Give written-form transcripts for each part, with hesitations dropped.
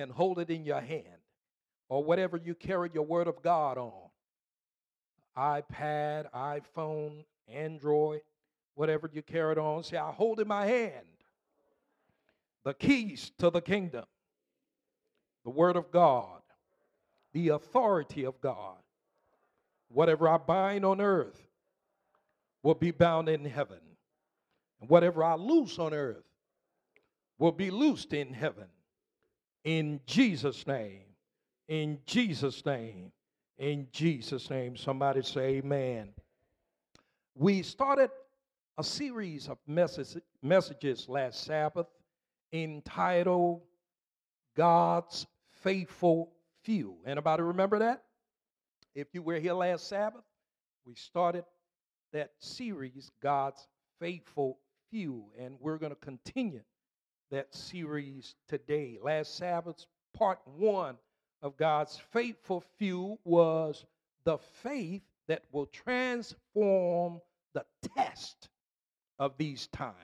and hold it in your hand, or whatever you carry your word of God on, iPad, iPhone, Android, whatever you carry it on. Say, I hold in my hand the keys to the kingdom, the word of God, the authority of God. Whatever I bind on earth will be bound in heaven. And whatever I loose on earth will be loosed in heaven. In Jesus' name. In Jesus' name. In Jesus' name. Somebody say amen. We started a series of messages last Sabbath entitled God's Faithful Few. Anybody remember that? If you were here last Sabbath, we started that series, God's Faithful Few, and we're going to continue that series today. Last Sabbath's part one of God's Faithful Few was the faith that will transform the test of these times.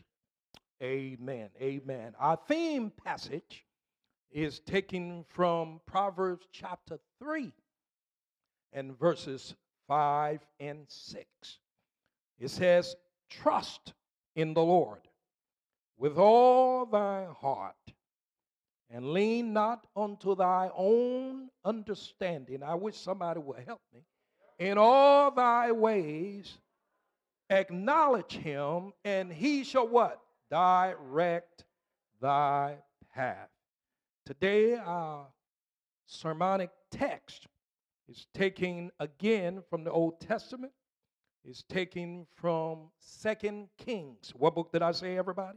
Amen. Amen. Our theme passage is taken from Proverbs chapter 3 and verses 5 and 6. It says, trust in the Lord with all thy heart, and lean not unto thy own understanding. I wish somebody would help me. In all thy ways acknowledge him, and he shall what? Direct thy path. Today our sermonic text is taken again from the Old Testament. It's taken from 2 Kings. What book did I say, everybody?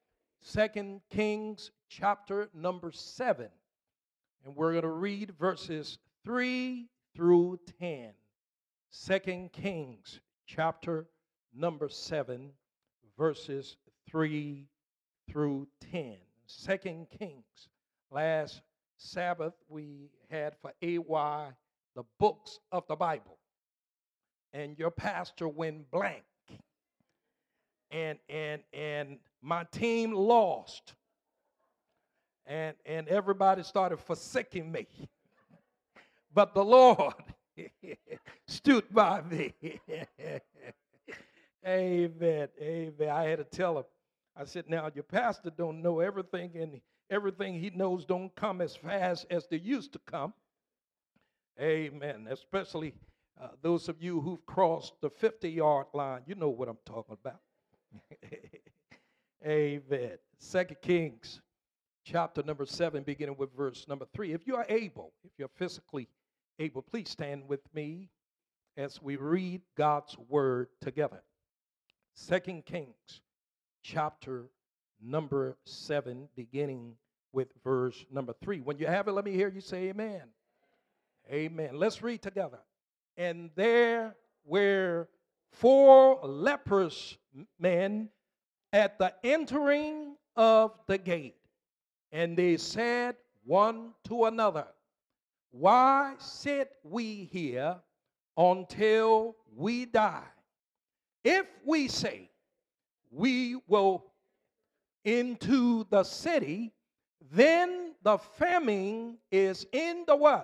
2 Kings chapter number 7. And we're going to read verses 3 through 10. 2 Kings chapter number 7, verses 3 through 10. 2 Kings. Last Sabbath we had for AY the books of the Bible. And your pastor went blank. And my team lost. And everybody started forsaking me. But the Lord stood by me. Amen. Amen. I had to tell him. I said, now your pastor don't know everything, and everything he knows don't come as fast as they used to come. Amen. Especially those of you who've crossed the 50-yard line. You know what I'm talking about. Amen. 2 Kings chapter number 7, beginning with verse number 3. If you are able, if you're physically able, please stand with me as we read God's word together. 2 Kings chapter number 7, beginning with verse number 3. When you have it, let me hear you say amen. Amen. Let's read together. And there were 4 leprous men at the entering of the gate. And they said one to another, why sit we here until we die? If we say we will into the city, then the famine is in the what?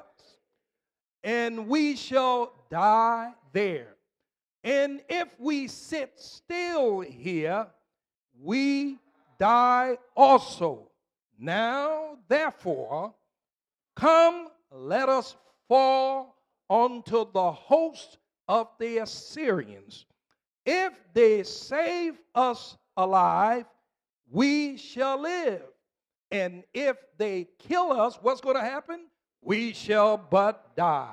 And we shall die there. And if we sit still here, we die also. Now, therefore, come, let us fall unto the host of the Assyrians. If they save us alive, we shall live. And if they kill us, what's going to happen? We shall but die.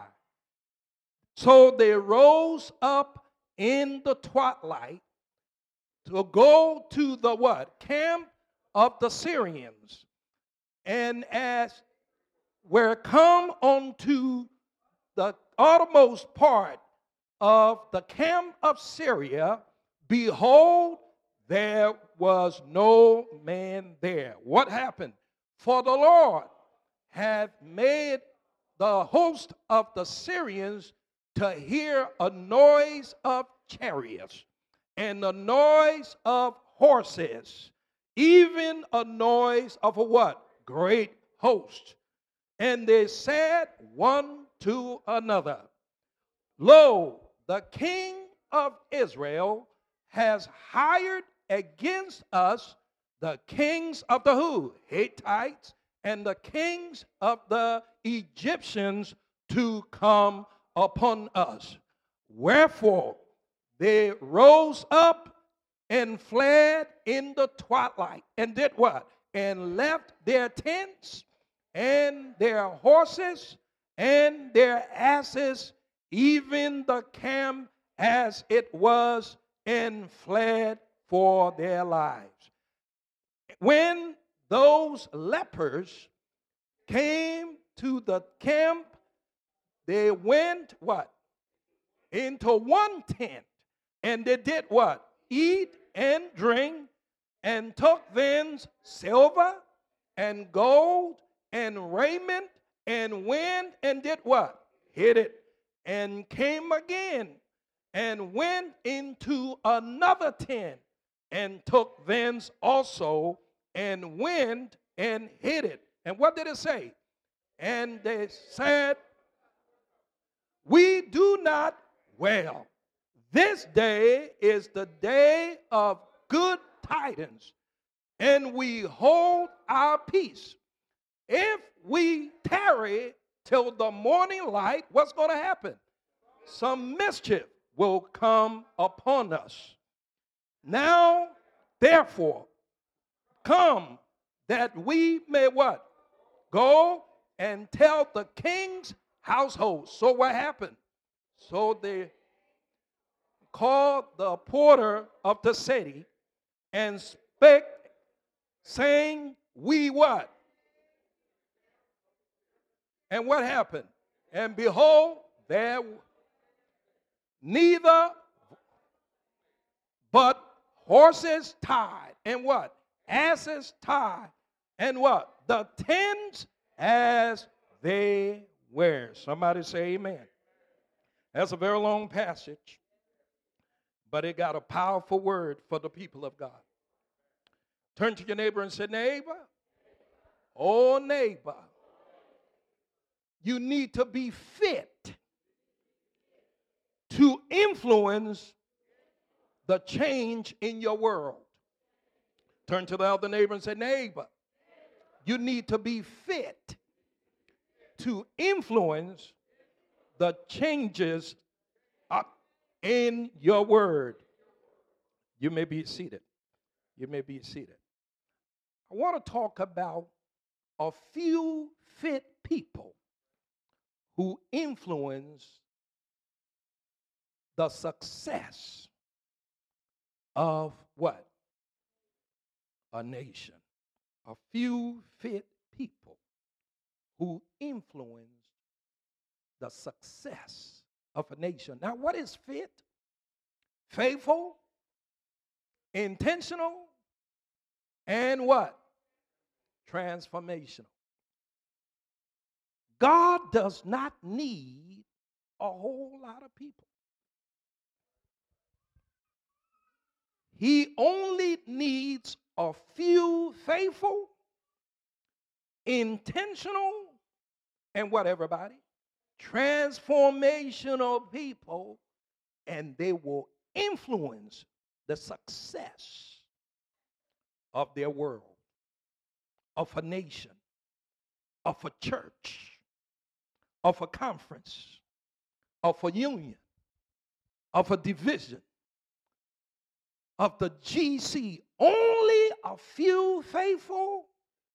So they rose up in the twilight to go to the what? Camp of the Syrians. And as were come unto the uttermost part of the camp of Syria, behold, there was no man there. What happened? For the Lord hath made the host of the Syrians to hear a noise of chariots and the noise of horses, even a noise of a what? Great hosts. And they said one to another, Lo, the king of Israel has hired against us the kings of the who? Hittites, and the kings of the Egyptians to come upon us. Wherefore they rose up and fled in the twilight, and did what? And left their tents and their horses and their asses, even the camp as it was, and fled for their lives. When those lepers came to the camp, they went what? Into one tent, and they did what? Eat and drink, and took thence silver and gold and raiment, and went and did what? Hid it, and came again, and went into another tent, and took thence also, and went and hid it. And what did it say? And they said, We do not well. This day is the day of good tidings, and we hold our peace. If we tarry till the morning light, what's going to happen? Some mischief will come upon us. Now, therefore, come that we may what? Go and tell the king's household. So what happened? So they called the porter of the city and spake, saying, We what? And what happened? And behold, there neither but horses tied, and what? Asses tied, and what? The tents as they were. Somebody say amen. That's a very long passage, but it got a powerful word for the people of God. Turn to your neighbor and say, Neighbor, oh neighbor, you need to be fit to influence the change in your world. Turn to the other neighbor and say, Neighbor, you need to be fit to influence the changes in your word. You may be seated. You may be seated. I want to talk about a few fit people who influence the success of what? A nation. A few fit people who influence the success of a nation. Now, what is fit? Faithful, intentional, and what? Transformational. God does not need a whole lot of people. He only needs a few faithful, intentional, and what, everybody? Transformational people, and they will influence the success of their world, of a nation, of a church, of a conference, of a union, of a division, of the GC. Only a few faithful,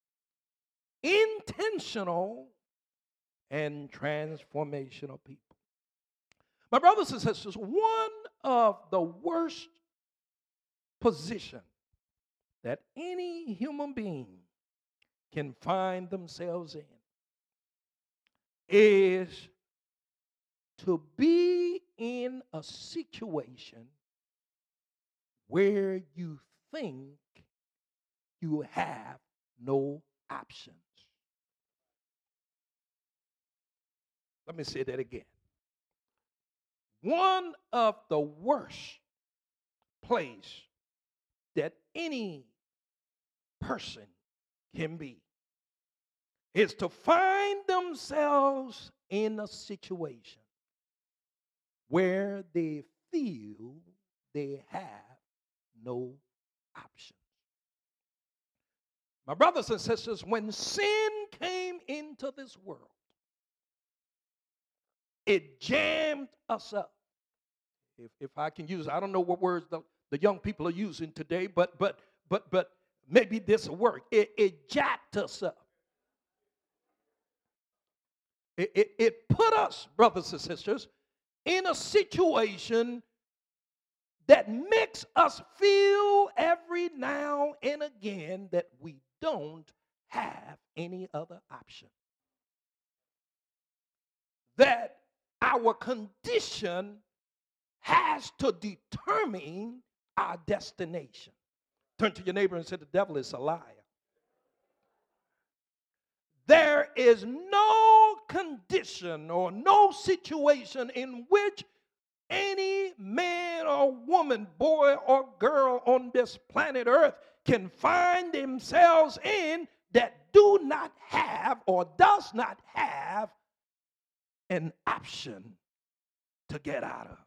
intentional, and transformational people. My brothers and sisters, one of the worst positions that any human being can find themselves in is to be in a situation where you think you have no options. Let me say that again. One of the worst places that any person can be is to find themselves in a situation where they feel they have no option. My brothers and sisters, when sin came into this world, it jammed us up. If I can use, I don't know what words the young people are using today, but maybe this will work. It jacked us up. It put us, brothers and sisters, in a situation that makes us feel every now and again that we don't have any other option. That our condition has to determine our destination. Turn to your neighbor and say, the devil is a liar. There is no condition or no situation in which any man or woman, boy or girl on this planet Earth can find themselves in that do not have or does not have an option to get out of.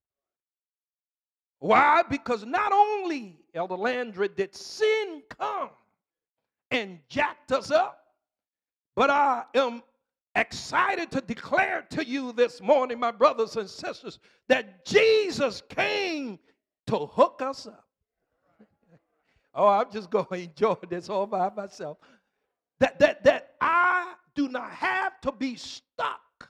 Why? Because not only, Elder Landry, did sin come and jacked us up, but I am excited to declare to you this morning, my brothers and sisters, that Jesus came to hook us up. Oh, I'm just going to enjoy this all by myself. That I do not have to be stuck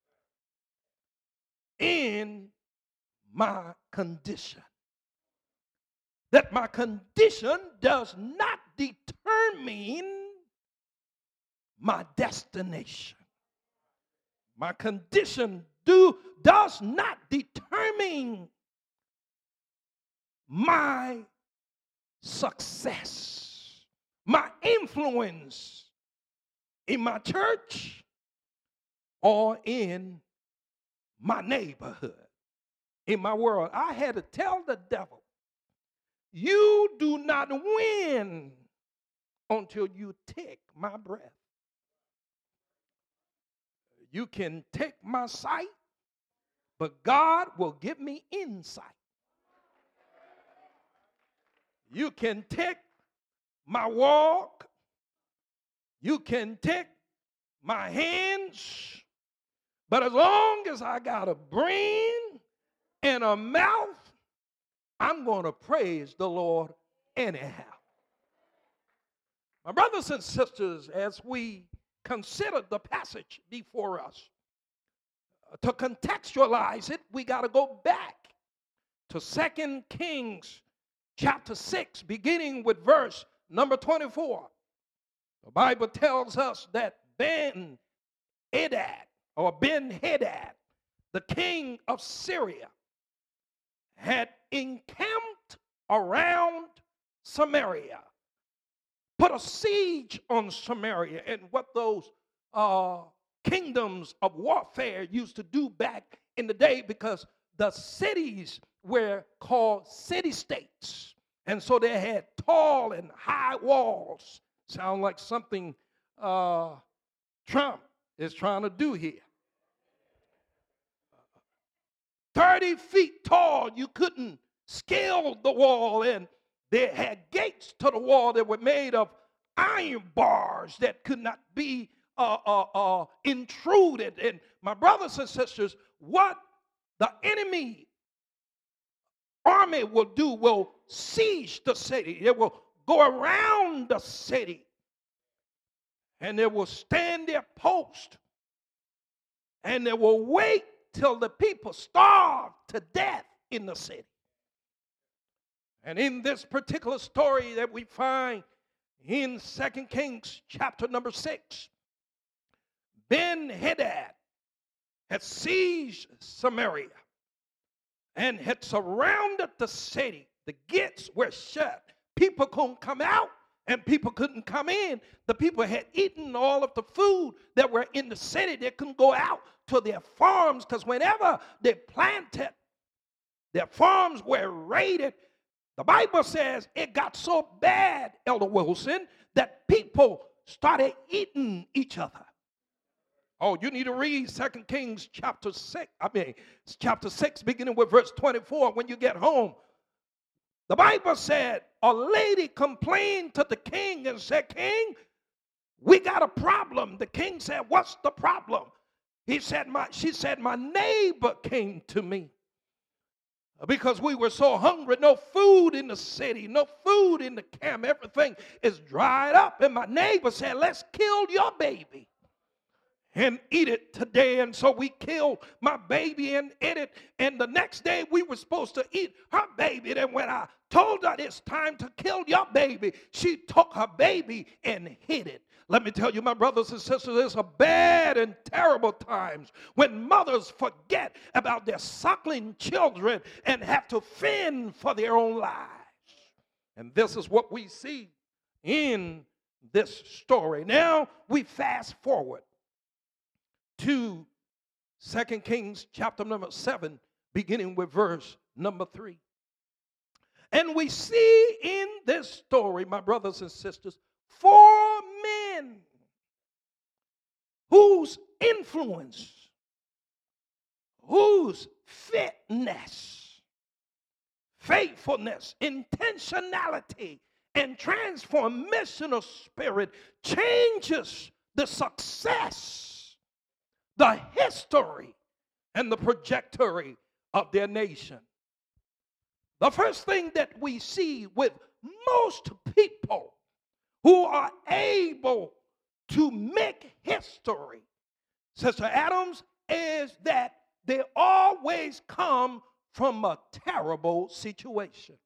in my condition. That my condition does not determine my destination. My condition does not determine my success, my influence in my church or in my neighborhood, in my world. I had to tell the devil, you do not win until you take my breath. You can take my sight, but God will give me insight. You can take my walk. You can take my hands. But as long as I got a brain and a mouth, I'm going to praise the Lord anyhow. My brothers and sisters, as we consider the passage before us, to contextualize it, we got to go back to 2 Kings chapter 6, beginning with verse number 24. The Bible tells us that Ben-Hadad, the king of Syria, had encamped around Samaria, put a siege on Samaria, and what those kingdoms of warfare used to do back in the day, because the cities were called city-states, and so they had tall and high walls. Sound like something Trump is trying to do here. 30 feet tall, you couldn't scale the wall, and they had gates to the wall that were made of iron bars that could not be intruded. And my brothers and sisters, what the enemy army will do will siege the city. It will go around the city, and they will stand their post, and they will wait till the people starve to death in the city. And in this particular story that we find in 2 Kings chapter number 6, Ben-Hadad had sieged Samaria and had surrounded the city. The gates were shut. People couldn't come out and people couldn't come in. The people had eaten all of the food that were in the city. They couldn't go out to their farms, because whenever they planted, their farms were raided. The Bible says it got so bad, Elder Wilson, that people started eating each other. Oh, you need to read 2 Kings chapter 6, beginning with verse 24 when you get home. The Bible said a lady complained to the king and said, "King, we got a problem." The king said, "What's the problem?" She said, "My neighbor came to me because we were so hungry. No food in the city, no food in the camp. Everything is dried up. And my neighbor said, 'Let's kill your baby and eat it today.' And so we killed my baby and ate it. And the next day we were supposed to eat her baby. And when I told her it's time to kill your baby, she took her baby and hid it." Let me tell you, my brothers and sisters, there's a bad and terrible times when mothers forget about their suckling children and have to fend for their own lives. And this is what we see in this story. Now we fast forward to 2 Kings chapter number 7, beginning with verse number 3. And we see in this story, my brothers and sisters, 4 men whose influence, whose fitness, faithfulness, intentionality, and transformational spirit changes the success, the history, and the trajectory of their nation. The first thing that we see with most people who are able to make history, Sister Adams, is that they always come from a terrible situation.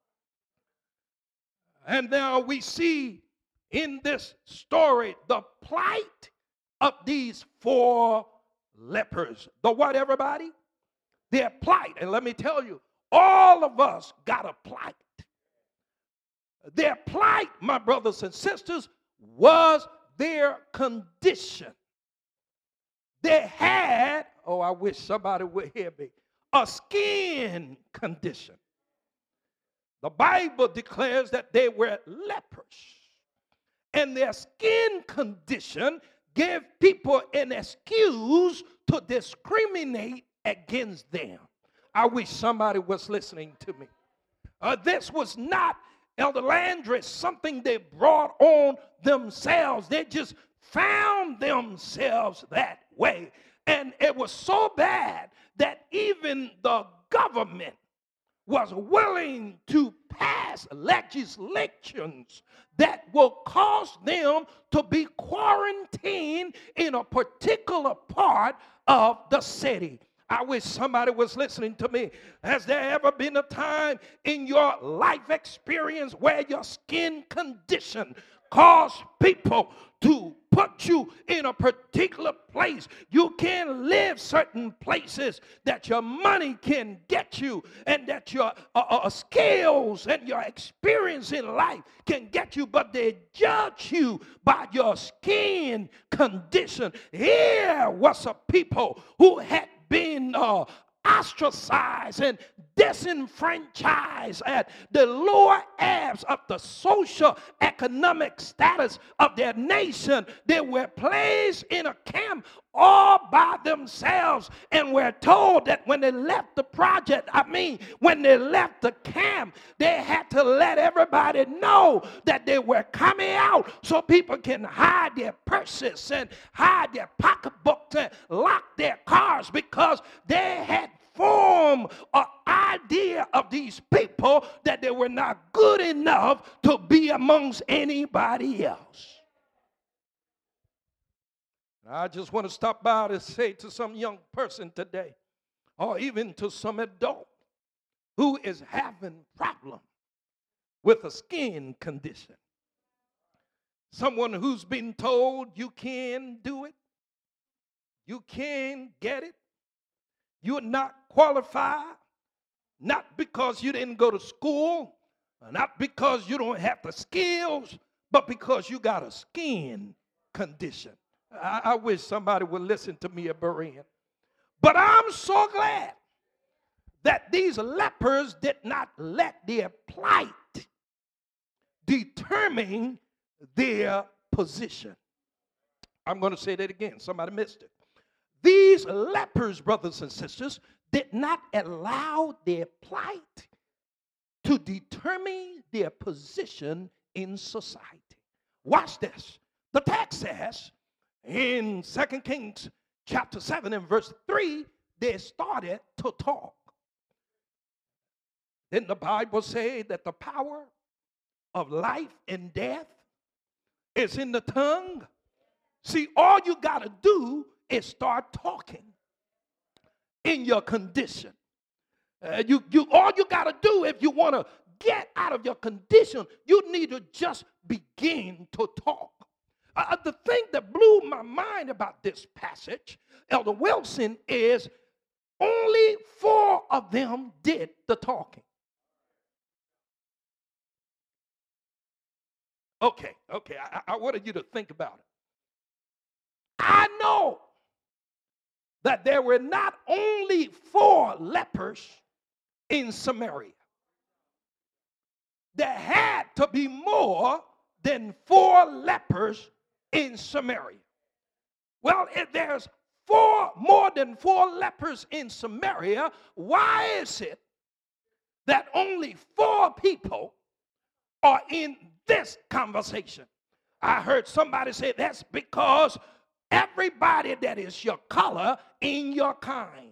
And now we see in this story the plight of these 4 lepers. The what, everybody? Their plight. And let me tell you, all of us got a plight. Their plight, my brothers and sisters, was their condition. They had, oh, I wish somebody would hear me, a skin condition. The Bible declares that they were lepers. And their skin condition gave people an excuse to discriminate against them. I wish somebody was listening to me. This was not, Elder Landry, something they brought on themselves. They just found themselves that way. And it was so bad that even the government was willing to pass legislations that will cause them to be quarantined in a particular part of the city. I wish somebody was listening to me. Has there ever been a time in your life experience where your skin condition caused people to put you in a particular place? You can't live certain places that your money can get you, and that your skills and your experience in life can get you, but they judge you by your skin condition. Here was a people who had been ostracized and disenfranchised at the lower ebbs of the social economic status of their nation. They were placed in a camp all by themselves, and we're told that when they left the project, when they left the camp, they had to let everybody know that they were coming out so people can hide their purses and hide their pocketbooks and lock their cars, because they had formed an idea of these people that they were not good enough to be amongst anybody else. I just want to stop by to say to some young person today, or even to some adult who is having problem with a skin condition, someone who's been told you can do it, you can get it, you're not qualified, not because you didn't go to school, not because you don't have the skills, but because you got a skin condition. I wish somebody would listen to me at Berean. But I'm so glad that these lepers did not let their plight determine their position. I'm going to say that again. Somebody missed it. These lepers, brothers and sisters, did not allow their plight to determine their position in society. Watch this. The text says in 2 Kings chapter 7 and verse 3, they started to talk. Didn't the Bible say that the power of life and death is in the tongue? See, all you got to do is start talking in your condition. All you got to do if you want to get out of your condition, you need to just begin to talk. The thing that blew my mind about this passage, Elder Wilson, is only 4 of them did the talking. Okay, I wanted you to think about it. I know that there were not only 4 lepers in Samaria. There had to be more than 4 lepers in Samaria. Well, if there's more than 4 lepers in Samaria, why is it that only 4 people are in this conversation? I heard somebody say that's because everybody that is your color in your kind.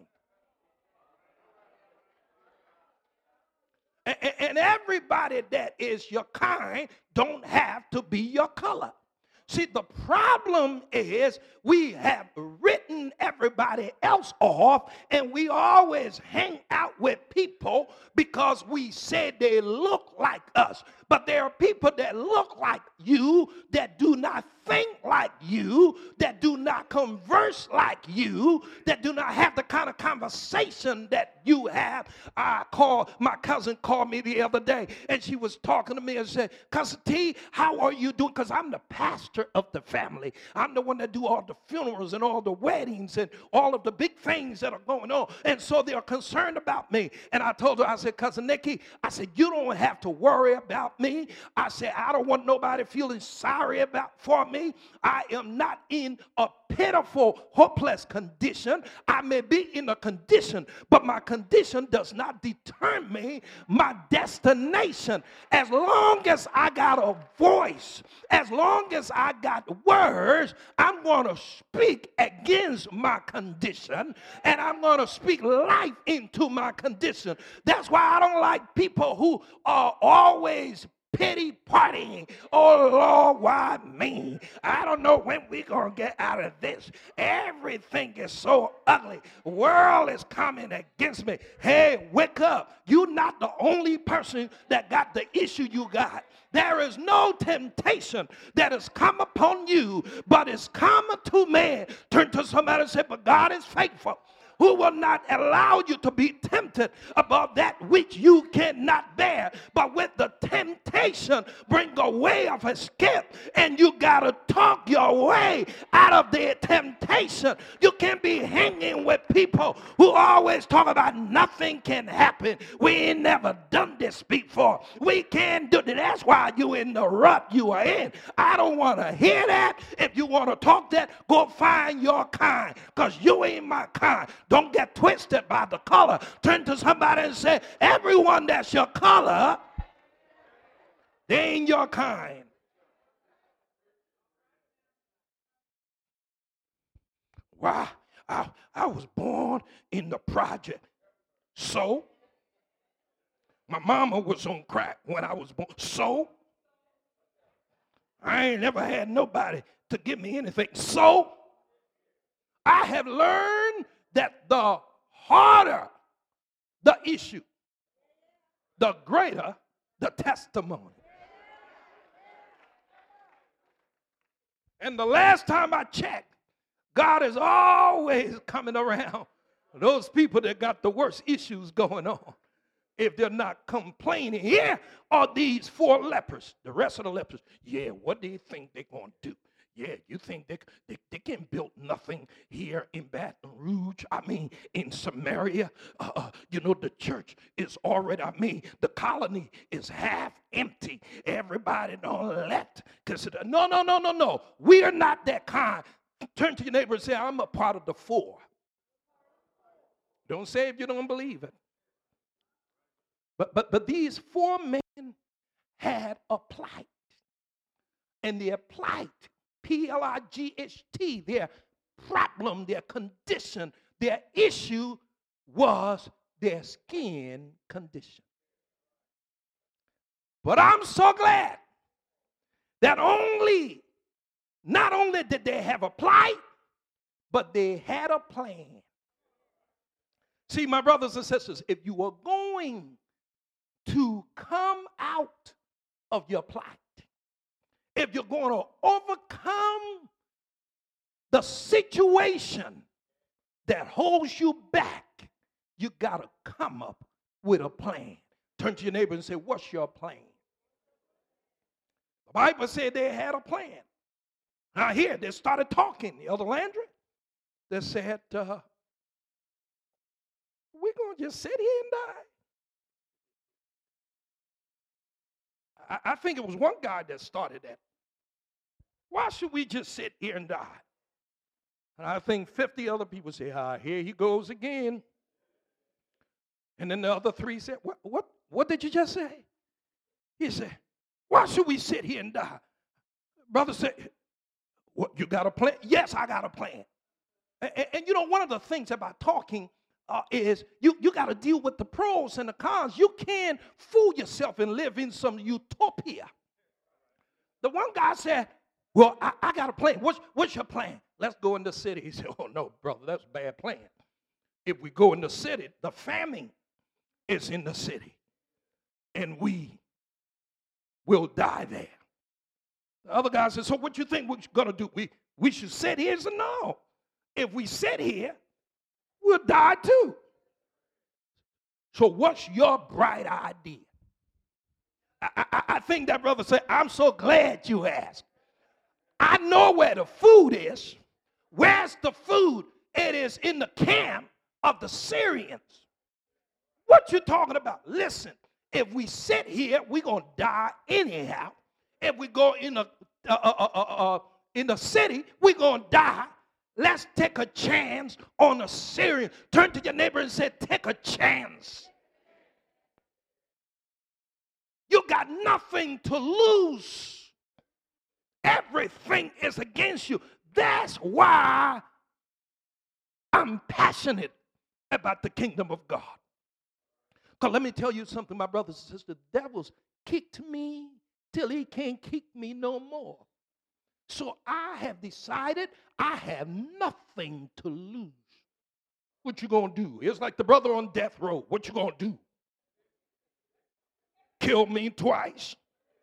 And everybody that is your kind don't have to be your color. See, the problem is we have written everybody else off, and we always hang out with people because we say they look like us. But there are people that look like you, that do not think like you, that do not converse like you, that do not have the kind of conversation that you have. My cousin called me the other day, and she was talking to me and said, Cousin T, how are you doing? Because I'm the pastor of the family. I'm the one that do all the funerals and all the weddings and all of the big things that are going on. And so they are concerned about me. And I told her, I said, Cousin Nikki, I said, you don't have to worry about me. I said, I don't want nobody feeling sorry for me. I am not in a pitiful, hopeless condition. I may be in a condition, but my condition does not determine my destination. As long as I got a voice, as long as I got words, I'm going to speak against my condition, and I'm going to speak life into my condition. That's why I don't like people who are always pity partying. Oh Lord, why me? I don't know when we're going to get out of this. Everything is so ugly. World is coming against me. Hey, wake up. You're not the only person that got the issue you got. There is no temptation that has come upon you, but it's come to man. Turn to somebody and say, but God is faithful, who will not allow you to be tempted above that which you cannot bear. But with the temptation, bring a way of escape. And you got to talk your way out of the temptation. You can't be hanging with people who always talk about nothing can happen. We ain't never done this before. We can't do it. That's why you in the rut you are in. I don't want to hear that. If you want to talk that, go find your kind, because you ain't my kind. Don't get twisted by the color. Turn to somebody and say, everyone that's your color, they ain't your kind. Wow, I was born in the project. So, my mama was on crack when I was born. So, I ain't never had nobody to give me anything. So, I have learned that the harder the issue, the greater the testimony. And the last time I checked, God is always coming around those people that got the worst issues going on. If they're not complaining, here are these 4 lepers. The rest of the lepers, yeah, what do you think they're going to do? Yeah, you think they can build nothing here in Baton Rouge? I mean, in Samaria, the church is already, the colony is half empty. Everybody don't let. No, no, no, no, no. We are not that kind. Turn to your neighbor and say, I'm a part of the four. Don't say if you don't believe it. But these four men had a plight. And their plight, Plight, their problem, their condition, their issue was their skin condition. But I'm so glad that not only did they have a plight, but they had a plan. See, my brothers and sisters, if you are going to come out of your plight, if you're going to overcome the situation that holds you back, you got to come up with a plan. Turn to your neighbor and say, what's your plan? The Bible said they had a plan. Now here, they started talking. The other Landry, they said, we're going to just sit here and die. I think it was one guy that started that. Why should we just sit here and die? And I think 50 other people say, here he goes again. And then the other three said, what did you just say? He said, why should we sit here and die? Brother said, what, you got a plan? Yes, I got a plan. And one of the things about talking is you got to deal with the pros and the cons. You can't fool yourself and live in some utopia. The one guy said, well, I got a plan. What's your plan? Let's go in the city. He said, oh, no, brother, that's a bad plan. If we go in the city, the famine is in the city, and we will die there. The other guy said, so what you think we're going to do? We should sit here? He said, no. If we sit here, we'll die too. So what's your bright idea? I think that brother said, I'm so glad you asked. I know where the food is. Where's the food? It is in the camp of the Syrians. What you talking about? Listen, if we sit here, we're going to die anyhow. If we go in the city, we're going to die. Let's take a chance on the Syrians. Turn to your neighbor and say, take a chance. You got nothing to lose. Everything is against you. That's why I'm passionate about the kingdom of God. Because let me tell you something, my brothers and sisters. The devil's kicked me till he can't kick me no more. So I have decided I have nothing to lose. What you gonna do? It's like the brother on death row. What you gonna do? Kill me twice?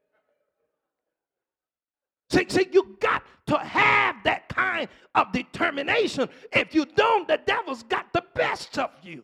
See, you got to have that kind of determination. If you don't, the devil's got the best of you.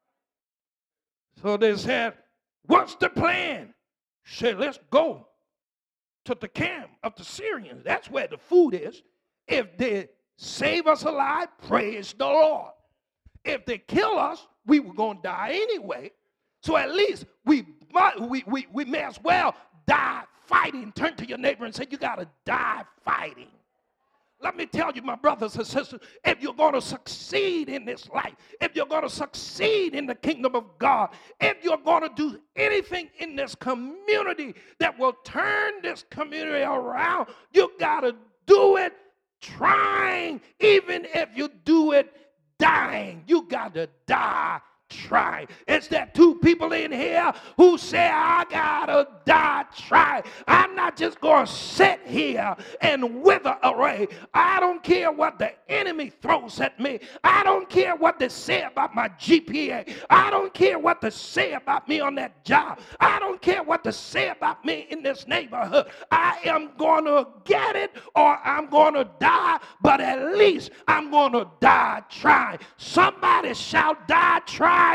So they said, what's the plan? Said, let's go to the camp of the Syrians. That's where the food is. If they save us alive, praise the Lord. If they kill us, we were going to die anyway. So at least we may as well die fighting. Turn to your neighbor and say, you got to die fighting. Let me tell you, my brothers and sisters, if you're going to succeed in this life, if you're going to succeed in the kingdom of God, if you're going to do anything in this community that will turn this community around, you got to do it trying. Even if you do it dying, you got to die trying. It's that two people in here who say, I gotta die trying. I'm not just going to sit here and wither away. I don't care what the enemy throws at me. I don't care what they say about my GPA. I don't care what they say about me on that job. I don't care what they say about me in this neighborhood. I am going to get it or I'm going to die, but at least I'm going to die trying. Somebody shall die trying.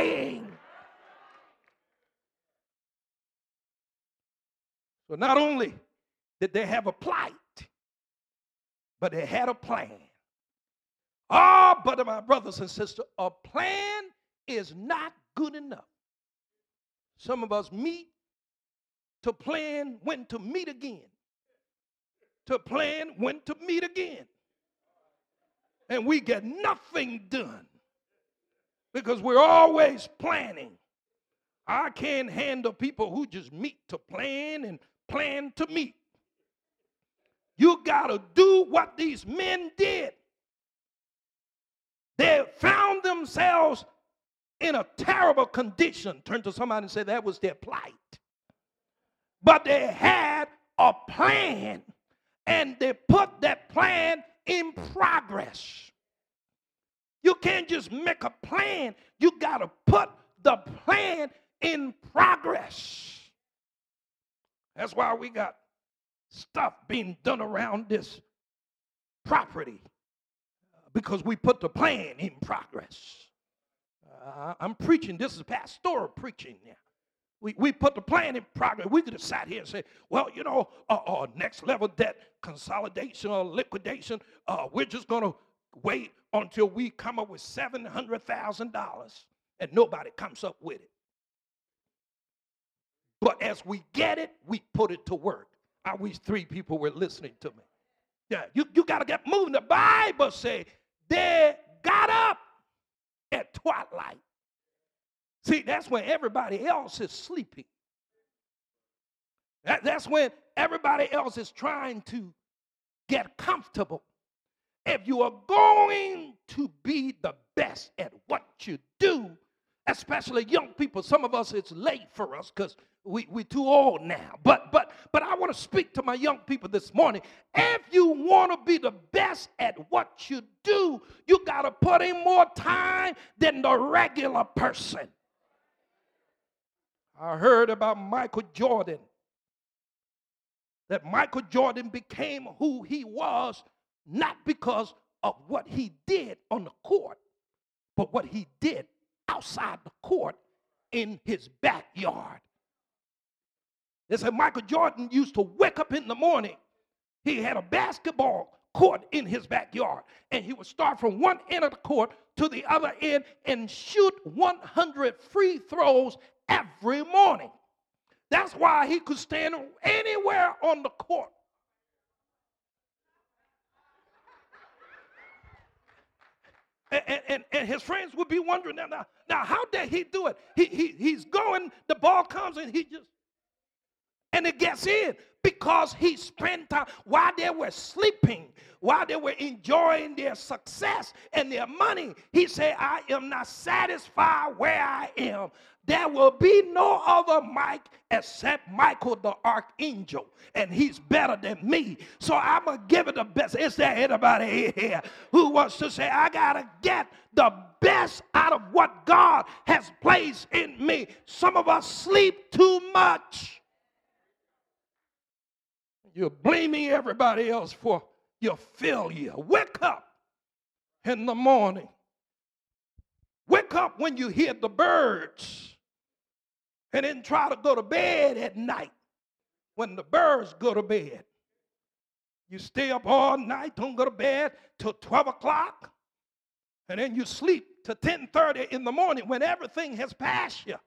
So not only did they have a plight, but they had a plan. Ah, but my brothers and sisters, a plan is not good enough. Some of us meet to plan when to meet again. To plan when to meet again. And we get nothing done because we're always planning. I can't handle people who just meet to plan and plan to meet. You got to do what these men did. They found themselves in a terrible condition. Turn to somebody and say that was their plight. But they had a plan, and they put that plan in progress. You can't just make a plan. You got to put the plan in progress. That's why we got stuff being done around this property, because we put the plan in progress. I'm preaching. This is pastoral preaching now. We put the plan in progress. We could have sat here and said, well, you know, next level debt consolidation or liquidation, we're just going to wait until we come up with $700,000 and nobody comes up with it. But as we get it, we put it to work. I wish 3 people were listening to me. Yeah, you got to get moving. The Bible says they got up at twilight. See, that's when everybody else is sleeping. That's when everybody else is trying to get comfortable. If you are going to be the best at what you do, especially young people, some of us, it's late for us because we're too old now. But I want to speak to my young people this morning. If you want to be the best at what you do, you got to put in more time than the regular person. I heard about Michael Jordan, that Michael Jordan became who he was not because of what he did on the court, but what he did outside the court in his backyard. They said Michael Jordan used to wake up in the morning. He had a basketball court in his backyard, and he would start from one end of the court to the other end and shoot 100 free throws every morning. That's why he could stand anywhere on the court. And his friends would be wondering, now how did he do it? He's going, the ball comes, and and it gets in because he spent time while they were sleeping, while they were enjoying their success and their money. He said, I am not satisfied where I am. There will be no other Mike except Michael the Archangel, and he's better than me. So I'm going to give it the best. Is there anybody here who wants to say, I got to get the best out of what God has placed in me? Some of us sleep too much. You're blaming everybody else for your failure. Wake up in the morning. Wake up when you hear the birds. And then try to go to bed at night when the birds go to bed. You stay up all night, don't go to bed till 12 o'clock. And then you sleep till 10:30 in the morning when everything has passed you.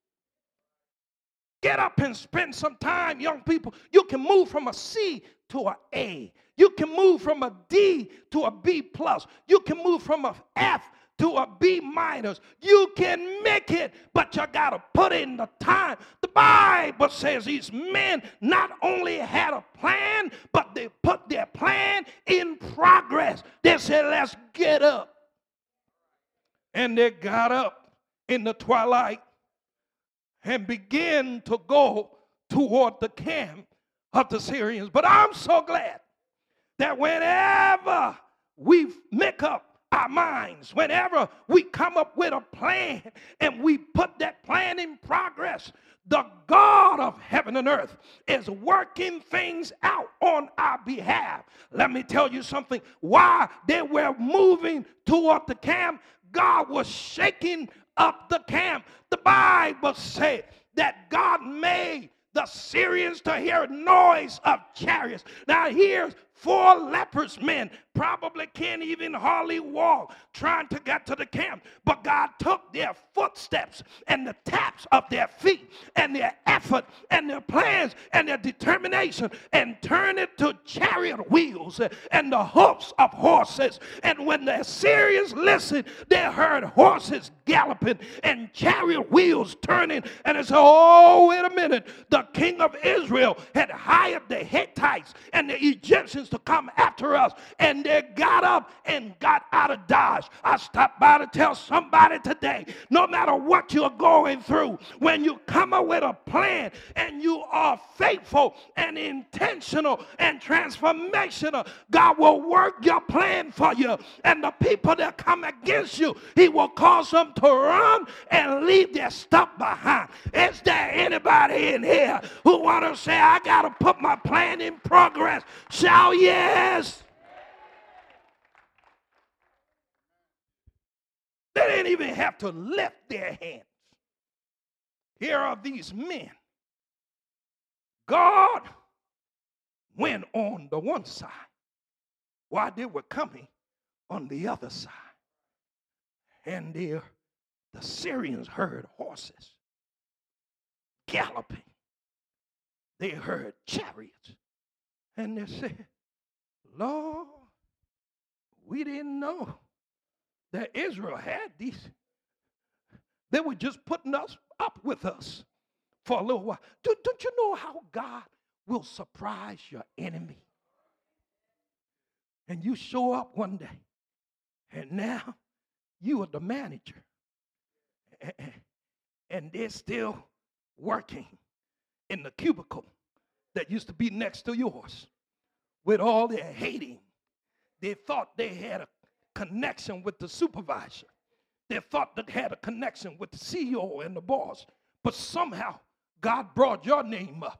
Get up and spend some time, young people. You can move from a C to an A. You can move from a D to a B plus. You can move from a F to a B minus. You can make it, but you got to put in the time. The Bible says these men not only had a plan, but they put their plan in progress. They said, let's get up. And they got up in the twilight and began to go toward the camp of the Syrians. But I'm so glad that whenever we make up our minds, whenever we come up with a plan and we put that plan in progress, the God of heaven and earth is working things out on our behalf. Let me tell you something. While they were moving toward the camp, God was shaking up the camp. The Bible says that God made the Syrians to hear noise of chariots. Now here's 4 leprous men probably can't even hardly walk trying to get to the camp. But God took their footsteps and the taps of their feet and their effort and their plans and their determination and turned it to chariot wheels and the hoofs of horses. And when the Assyrians listened, they heard horses galloping and chariot wheels turning. And they said, oh, wait a minute. The king of Israel had hired the Hittites and the Egyptians to come after us. And they got up and got out of Dodge. I stopped by to tell somebody today, no matter what you're going through, when you come up with a plan and you are faithful and intentional and transformational, God will work your plan for you. And the people that come against you, he will cause them to run and leave their stuff behind. Is there anybody in here who want to say, I got to put my plan in progress? Shout yes. They didn't even have to lift their hands. Here are these men. God went on the one side while they were coming on the other side. And the Syrians heard horses galloping. They heard chariots. And they said, Lord, we didn't know that Israel had these. They were just putting us up with us for a little while. Don't you know how God will surprise your enemy? And you show up one day, and now you are the manager. And they're still working in the cubicle that used to be next to yours with all their hating. They thought they had a connection with the supervisor. They thought they had a connection with the CEO and the boss. But somehow God brought your name up.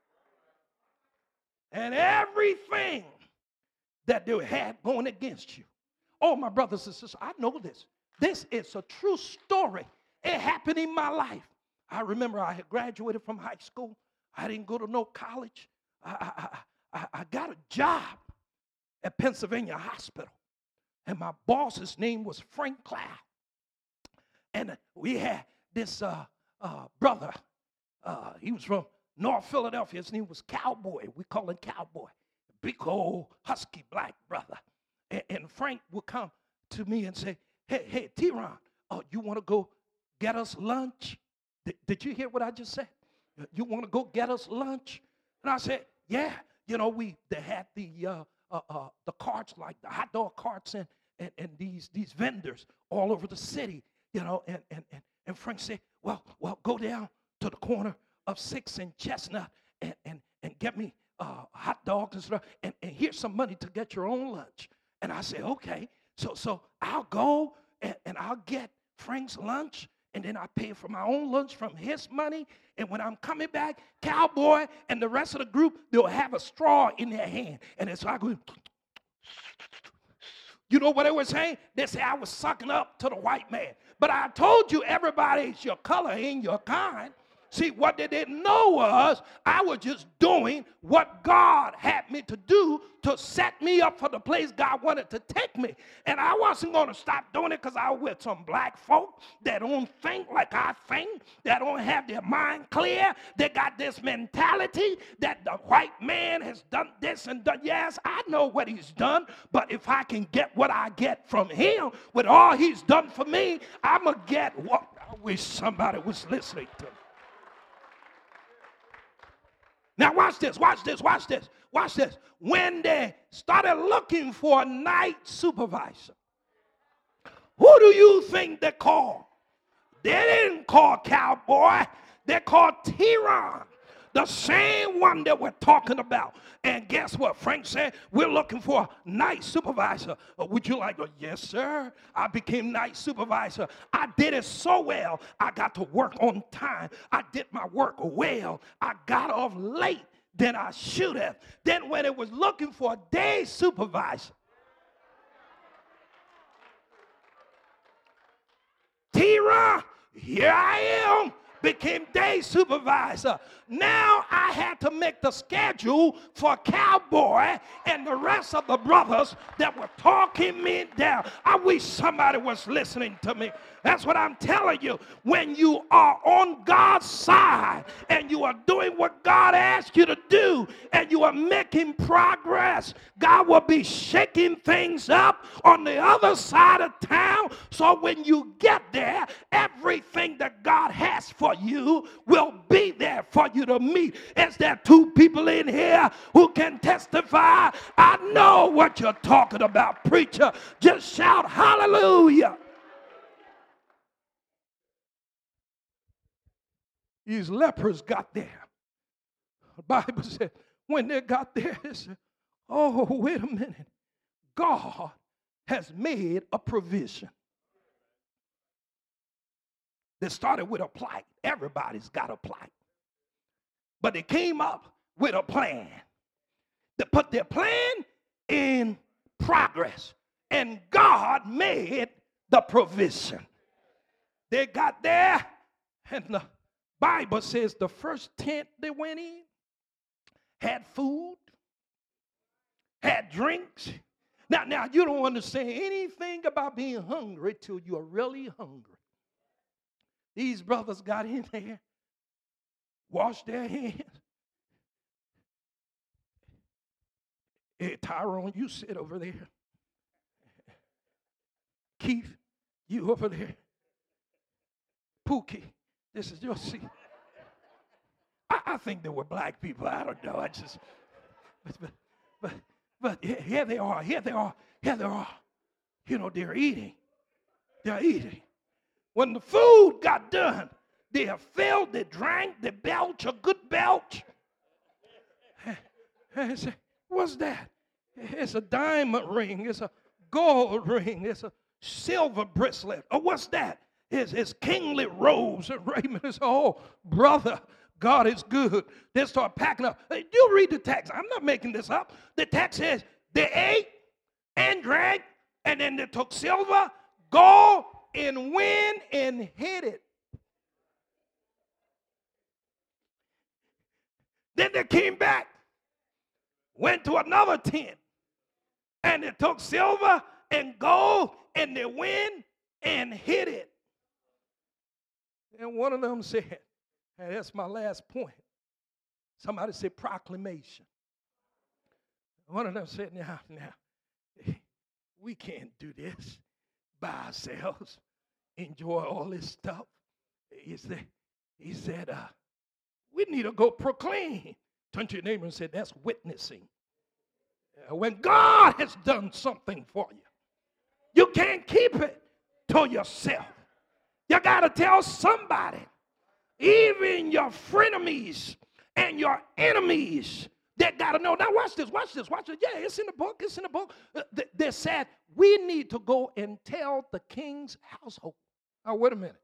And everything that they had going against you. Oh, my brothers and sisters, I know this. This is a true story. It happened in my life. I remember I had graduated from high school. I didn't go to no college. I got a job at Pennsylvania Hospital. And my boss's name was Frank Cloud. And we had this brother. He was from North Philadelphia. His name was Cowboy. We call him Cowboy. Big old husky black brother. And Frank would come to me and say, hey, T-Ron, you want to go get us lunch? Did you hear what I just said? You want to go get us lunch? And I said, yeah. You know, they had the carts, like the hot dog carts and these vendors all over the city, you know. And Frank said, well, go down to the corner of 6th and Chestnut and get me hot dogs and stuff, and here's some money to get your own lunch. And I said, okay. So I'll go and I'll get Frank's lunch, and then I pay for my own lunch from his money. And when I'm coming back, Cowboy and the rest of the group, they'll have a straw in their hand. And so I go, you know what they were saying? They say I was sucking up to the white man. But I told you everybody's your color ain't your kind. See, what they didn't know was I was just doing what God had me to do to set me up for the place God wanted to take me. And I wasn't going to stop doing it because I was with some black folk that don't think like I think, that don't have their mind clear. They got this mentality that the white man has done this and done. Yes, I know what he's done, but if I can get what I get from him with all he's done for me, I'm going to get what I wish somebody was listening to. Now watch this. When they started looking for a night supervisor, who do you think they called? They didn't call Cowboy. They called T-Ron, the same one that we're talking about. And guess what? Frank said, we're looking for a night supervisor. Would you like to? Yes, sir. I became night supervisor. I did it so well, I got to work on time. I did my work well. I got off late than I should have. Then when it was looking for a day supervisor, T-Ron, here I am. became day supervisor. Now I had to make the schedule for Cowboy and the rest of the brothers that were talking me down. I wish somebody was listening to me. That's what I'm telling you. When you are on God's side and you are doing what God asked you to do and you are making progress, God will be shaking things up on the other side of town. So when you get there, everything that God has for you will be there for you to meet. Is there two people in here who can testify? I know what you're talking about, preacher. Just shout hallelujah. These lepers got there. The Bible said when they got there, they said, oh, wait a minute. God has made a provision. They started with a plight. Everybody's got a plight. But they came up with a plan. They put their plan in progress. And God made the provision. They got there, and the Bible says the first tent they went in had food, had drinks. Now you don't understand anything about being hungry till you're really hungry. These brothers got in there, washed their hands. Hey, Tyrone, you sit over there. Keith, you over there. Pookie, this is your seat. I think they were black people. I don't know. But here they are. Here they are. Here they are. You know, they're eating. They're eating. When the food got done, they have filled, they drank, they belch, a good belch. And I said, what's that? It's a diamond ring. It's a gold ring. It's a silver bracelet. Oh, what's that? It's kingly robes and raiment. It's, oh, brother, God is good. They start packing up. Hey, you read the text. I'm not making this up. The text says they ate and drank, and then they took silver, gold, and went and hid it. Then they came back, went to another tent, and they took silver and gold, and they went and hid it. And one of them said, and that's my last point. Somebody said proclamation. One of them said, now, we can't do this by ourselves, enjoy all this stuff. He said, we need to go proclaim. Turn to your neighbor and say, that's witnessing. When God has done something for you, you can't keep it to yourself. You got to tell somebody. Even your frenemies and your enemies, they got to know. Now watch this. Yeah, it's in the book. It's in the book. They said, we need to go and tell the king's household. Now, wait a minute.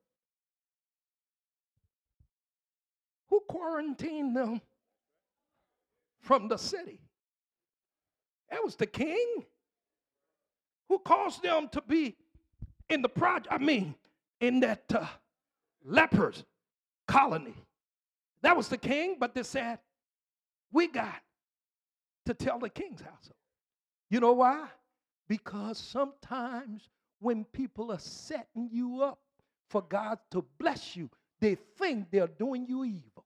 Who quarantined them from the city? That was the king. Who caused them to be in the project? In that lepers colony. That was the king, but they said, we got to tell the king's household. You know why? Because sometimes when people are setting you up for God to bless you, they think they're doing you evil.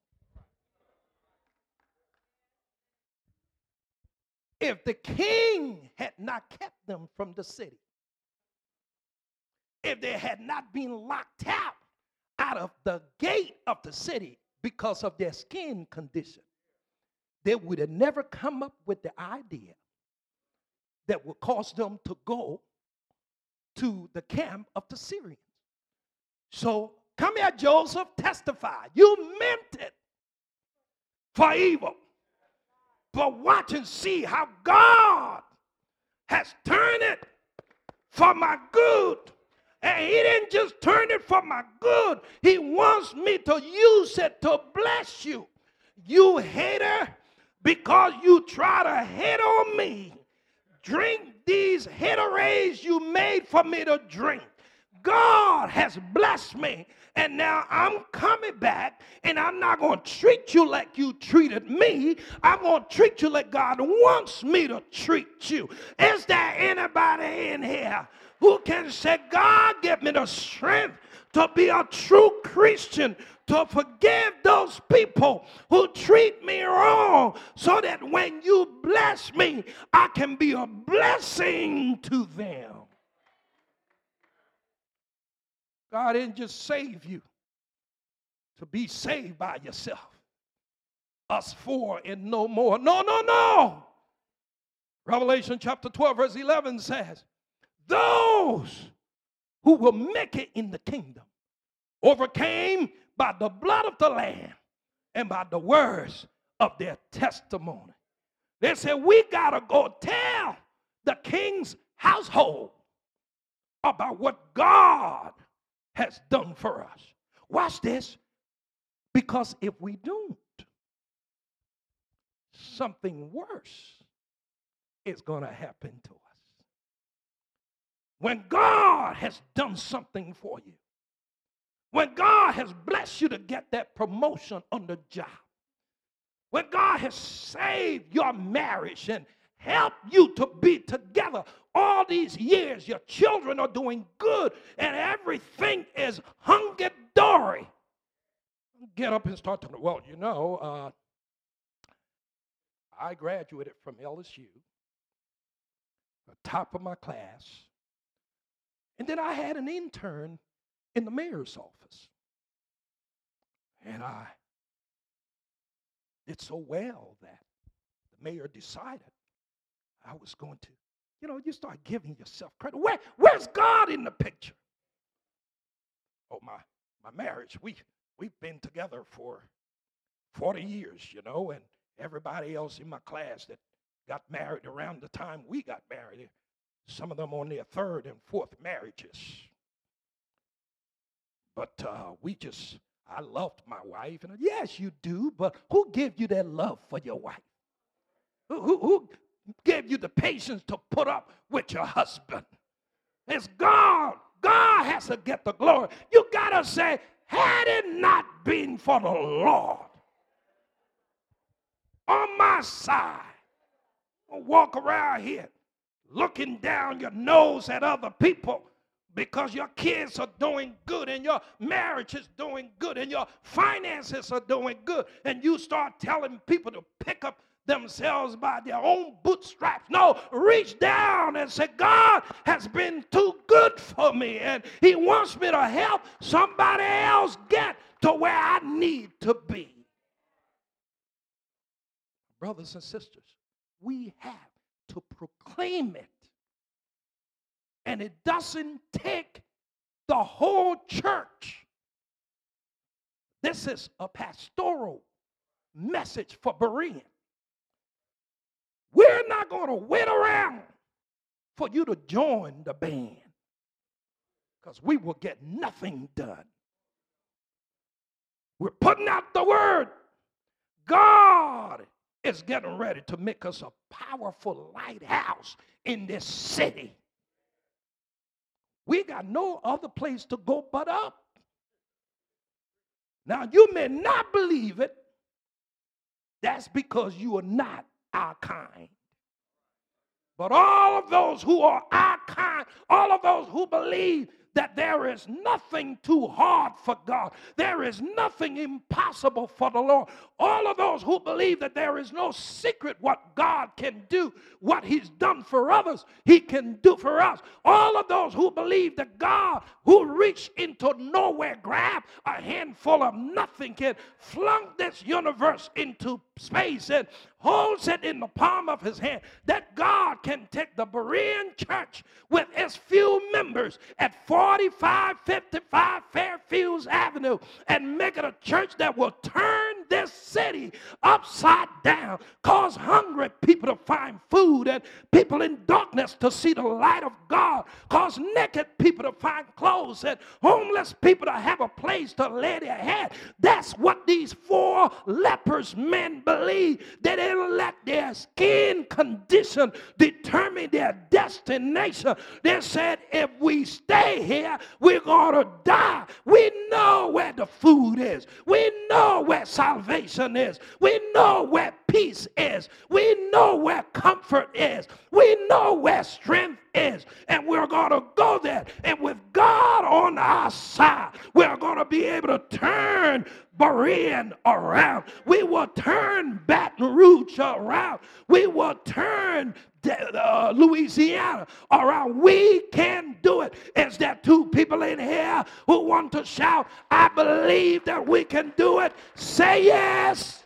If the king had not kept them from the city, if they had not been locked out of the gate of the city because of their skin condition, they would have never come up with the idea that would cause them to go to the camp of the Syrians. So come here, Joseph, testify. You meant it for evil. But watch and see how God has turned it for my good. And he didn't just turn it for my good. He wants me to use it to bless you. You hater, because you try to hate on me. Drink these haterades you made for me to drink. God has blessed me, and now I'm coming back, and I'm not going to treat you like you treated me. I'm going to treat you like God wants me to treat you. Is there anybody in here who can say, God, give me the strength to be a true Christian, to forgive those people who treat me wrong, so that when you bless me, I can be a blessing to them? God didn't just save you to be saved by yourself. Us four and no more. No, no, no. Revelation chapter 12 verse 11 says, those who will make it in the kingdom overcame by the blood of the Lamb and by the words of their testimony. They said, we got to go tell the king's household about what God has done for us. Watch this. Because if we don't, something worse is going to happen to us. When God has done something for you, when God has blessed you to get that promotion on the job, when God has saved your marriage and helped you to be together all these years, your children are doing good and everything is hunky-dory, get up and start talking. Well, you know, I graduated from LSU, the top of my class, and then I had an intern in the mayor's office. And I did so well that the mayor decided I was going to, you know, you start giving yourself credit. Where's God in the picture? Oh, my marriage, we've been together for 40 years, you know, and everybody else in my class that got married around the time we got married, some of them on their third and fourth marriages. But I loved my wife. And yes, you do, but who gave you that love for your wife? Who gave you the patience to put up with your husband? It's God. God has to get the glory. You got to say, had it not been for the Lord on my side, I'll walk around here looking down your nose at other people because your kids are doing good and your marriage is doing good and your finances are doing good, and you start telling people to pick up themselves by their own bootstraps. No, reach down and say, God has been too good for me, and he wants me to help somebody else get to where I need to be. Brothers and sisters, we have to proclaim it. And it doesn't take the whole church. This is a pastoral message for Berean. We're not going to wait around for you to join the band, because we will get nothing done. We're putting out the word. God is getting ready to make us a powerful lighthouse in this city. We got no other place to go but up. Now, you may not believe it. That's because you are not our kind. But all of those who are our kind, all of those who believe that there is nothing too hard for God, there is nothing impossible for the Lord, all of those who believe that there is no secret what God can do, what he's done for others, he can do for us. All of those who believe that God, who reached into nowhere, grabbed a handful of nothing, can flung this universe into space and holds it in the palm of his hand, that God can take the Berean church with its few members at 4555 Fairfields Avenue and make it a church that will turn this city upside down, cause hungry people to find food and people in darkness to see the light of God, cause naked people to find clothes and homeless people to have a place to lay their head. That's what these 4 lepers men believe, that didn't let their skin condition determine their destination. They said, if we stay here, we're going to die. We know where the food is. We know where salvation is. We know where peace is. We know where comfort is. We know where strength is. And we're going to go there. And with God on our side, we're going to be able to turn Berean around. We will turn Baton Rouge around. We will turn Louisiana around. We can do it. Is there two people in here who want to shout, I believe that we can do it? Say yes.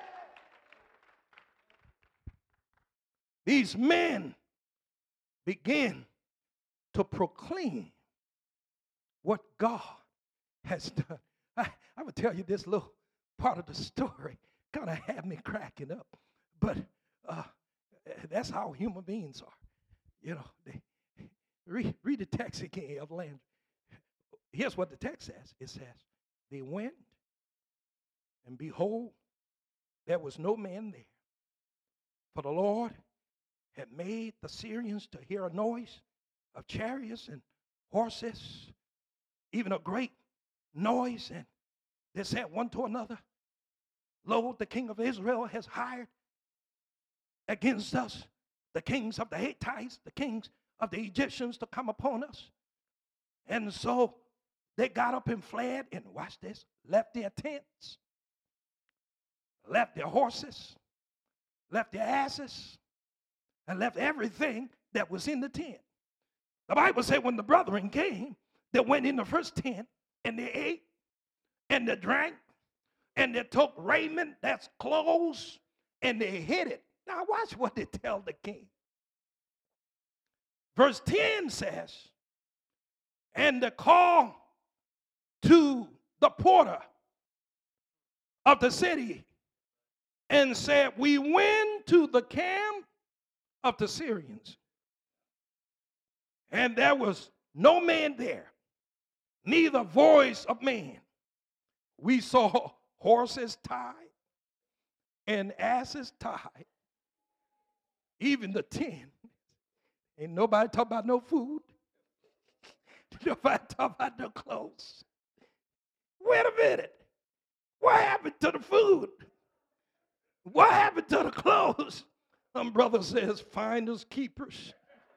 These men begin to proclaim what God has done. I would tell you this little part of the story kind of had me cracking up. But that's how human beings are. You know, read the text again of land. Here's what the text says. It says, they went, and behold, there was no man there. For the Lord had made the Syrians to hear a noise of chariots and horses, even a great noise. And they said one to another, lo, the king of Israel has hired against us the kings of the Hittites, the kings of the Egyptians to come upon us. And so they got up and fled, and watch this, left their tents, left their horses, left their asses, and left everything that was in the tent. The Bible said when the brethren came, they went in the first tent, and they ate, and they drank, and they took raiment, that's clothes, and they hid it. Now watch what they tell the king. Verse 10 says, and they called to the porter of the city and said, we went to the camp of the Syrians, and there was no man there, neither voice of man. We saw horses tied and asses tied, even the tent. Ain't nobody talk about no food. Nobody talk about no clothes. Wait a minute. What happened to the food? What happened to the clothes? Some brother says, finders, keepers,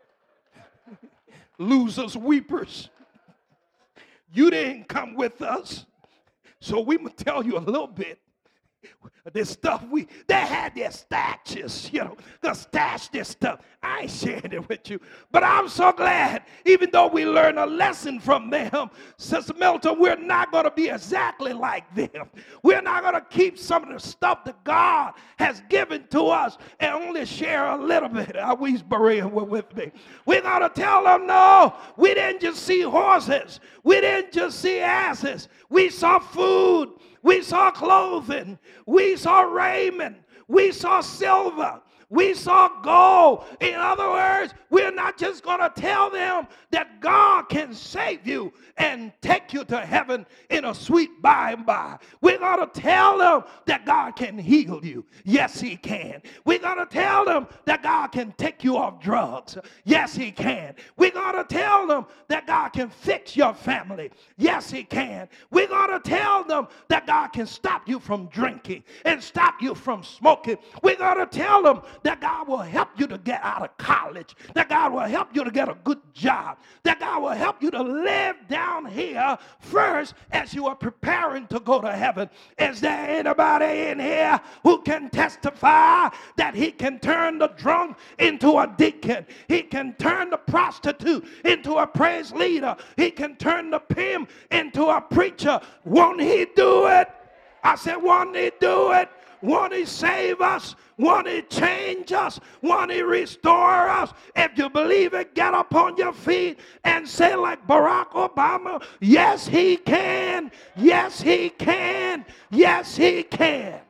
losers, weepers. You didn't come with us, so we will tell you a little bit. This stuff, they had their stashes, you know, they stashed this stuff. I ain't sharing it with you, but I'm so glad, even though we learned a lesson from them, Sister Milton, we're not going to be exactly like them. We're not going to keep some of the stuff that God has given to us and only share a little bit. I wish Berean were with me. We're going to tell them, no, we didn't just see horses. We didn't just see asses. We saw food. We saw clothing. We saw raiment. We saw silver. We saw gold. In other words, we're not just going to tell them that God can save you and take you to heaven in a sweet by and by. We're going to tell them that God can heal you. Yes, he can. We're going to tell them that God can take you off drugs. Yes, he can. We're going to tell them that God can fix your family. Yes, he can. We're going to tell them that God can stop you from drinking and stop you from smoking. We're going to tell them that God will help you to get out of college, that God will help you to get a good job, that God will help you to live down here first as you are preparing to go to heaven. Is there anybody in here who can testify that he can turn the drunk into a deacon? He can turn the prostitute into a praise leader. He can turn the pimp into a preacher. Won't he do it? I said, won't he do it? Won't he save us? Won't he change us? Won't he restore us? If you believe it, get up on your feet and say like Barack Obama, yes, he can. Yes, he can. Yes, he can.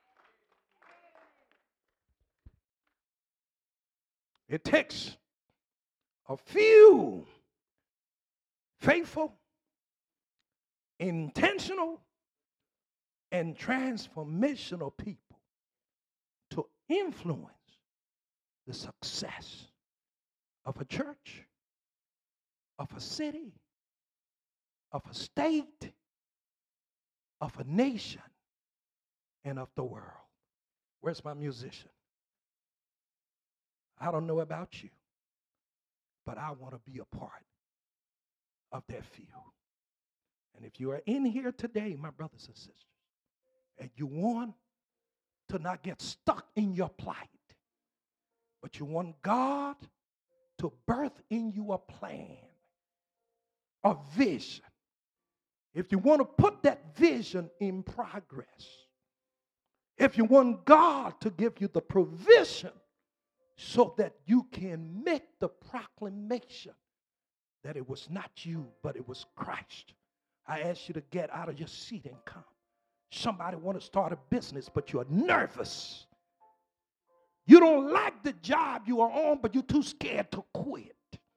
It takes a few faithful, intentional, and transformational people to influence the success of a church, of a city, of a state, of a nation, and of the world. Where's my musician? I don't know about you, but I want to be a part of that few. And if you are in here today, my brothers and sisters, and you want to not get stuck in your plight, but you want God to birth in you a plan, a vision. If you want to put that vision in progress, if you want God to give you the provision so that you can make the proclamation that it was not you, but it was Christ, I ask you to get out of your seat and come. Somebody want to start a business, but you're nervous. You don't like the job you are on, but you're too scared to quit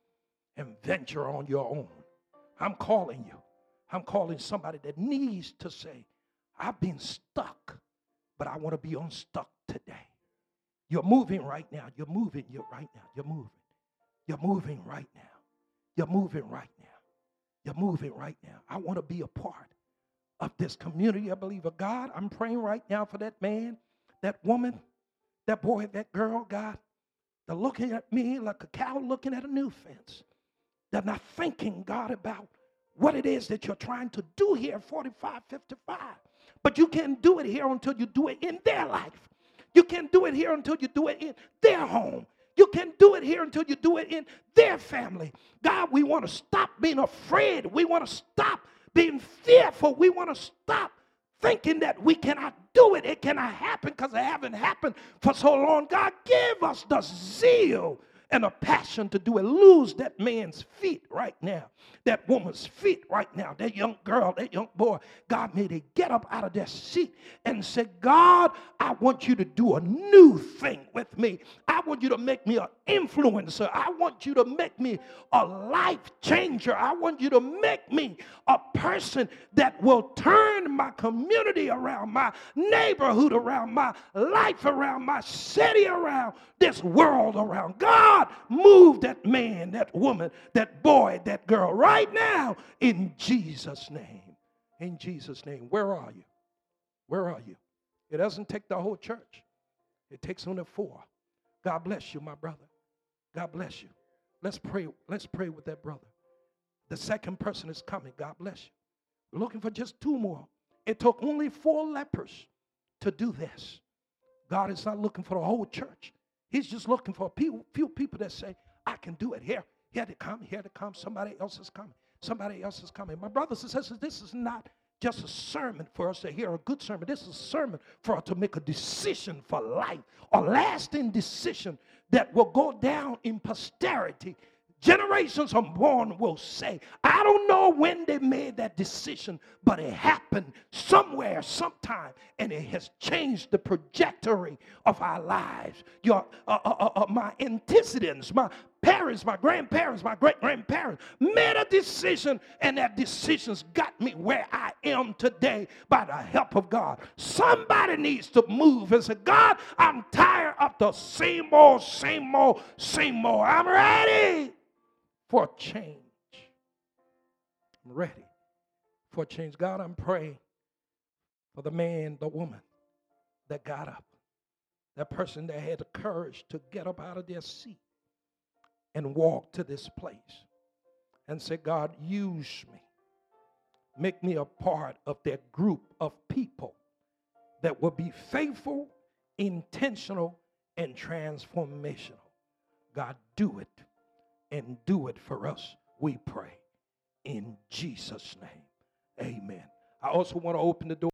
and venture on your own. I'm calling you. I'm calling somebody that needs to say, I've been stuck, but I want to be unstuck today. You're moving right now. You're moving right now. You're moving. You're moving right now. You're moving right now. You're moving right now. I want to be a part of this community, I believe of God. I'm praying right now for that man, that woman, that boy, that girl, God. They're looking at me like a cow looking at a new fence. They're not thinking, God, about what it is that you're trying to do here at 45, 55. But you can't do it here until you do it in their life. You can't do it here until you do it in their home. You can't do it here until you do it in their family. God, we want to stop being afraid. We want to stop being fearful. We want to stop thinking that we cannot do it. It cannot happen because it haven't happened for so long. God, give us the zeal and a passion to do it. Lose that man's feet right now, that woman's feet right now, that young girl, that young boy. God, may they get up out of their seat and say, God, I want you to do a new thing with me. I want you to make me an influencer. I want you to make me a life changer. I want you to make me a person that will turn my community around, my neighborhood around, my life around, my city around, this world around. God, move that man, that woman, that boy, that girl right now in Jesus' name. In Jesus' name. Where are you? Where are you? It doesn't take the whole church. It takes only 4. God bless you, my brother. God bless you. Let's pray. Let's pray with that brother. The second person is coming. God bless you. We're looking for just 2 more. It took only 4 lepers to do this. God is not looking for the whole church. He's just looking for a few people that say, I can do it. Here they come, here they come. Somebody else is coming. Somebody else is coming. My brothers and sisters, this is not just a sermon for us to hear a good sermon. This is a sermon for us to make a decision for life, a lasting decision that will go down in posterity. Generations unborn will say, I don't know when they made that decision, but it happened somewhere, sometime, and it has changed the trajectory of our lives. My antecedents, my parents, my grandparents, my great-grandparents made a decision, and that decisions got me where I am today by the help of God. Somebody needs to move and say, God, I'm tired of the same old, same old, same old. I'm ready for change. I'm ready for change. God, I'm praying for the man, the woman that got up, that person that had the courage to get up out of their seat and walk to this place and say, God, use me. Make me a part of that group of people that will be faithful, intentional, and transformational. God, do it. And do it for us, we pray. In Jesus' name, amen. I also want to open the door.